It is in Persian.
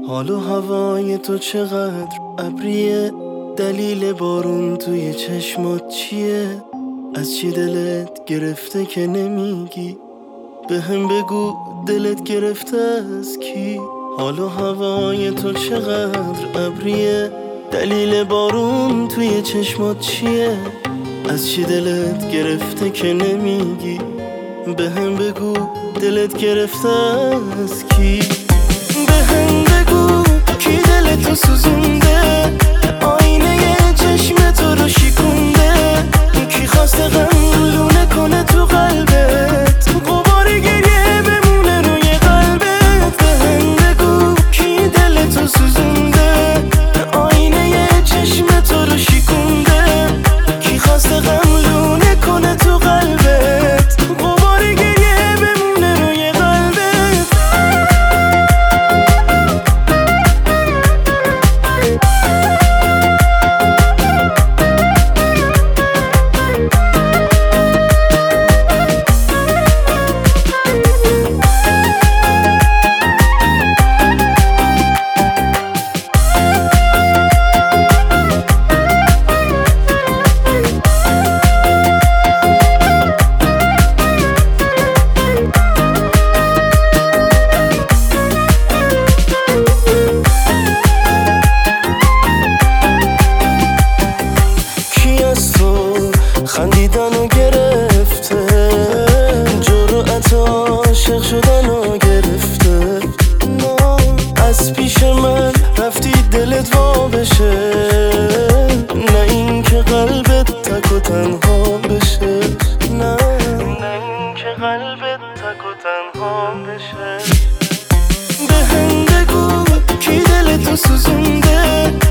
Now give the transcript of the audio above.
حال و هوای تو چقدر ابریه، دلیل بارون توی چشمات چیه؟ از چی دلت گرفته که نمیگی؟ به هم بگو دلت گرفته از کی؟ حال و هوای تو چقدر ابریه، دلیل بارون توی چشمات چیه؟ از چی دلت گرفته که نمیگی؟ به هم بگو دلت گرفته از کی؟ به هم بگو کی دلتو سوزونده، آینه چشم تو رو شکونده، کی خواسته غم لونه کنه تو قلبت، غبار گریه بمونه روی قلبت. به هم بگو کی دلتو سوزونده، آینه چشم تو رو شکونده، کی خواسته غم لونه کنه تو قلبت، غبار گریه بمونه روی قلبت. خندیدنو گرفته، جرأت عاشق شدنو گرفته، از پیش من رفتی دلت وا بشه، نه این که قلبت تک و تنها بشه، نه این که قلبت تک و تنها بشه. به هم بگو کی دلتو سوزونده،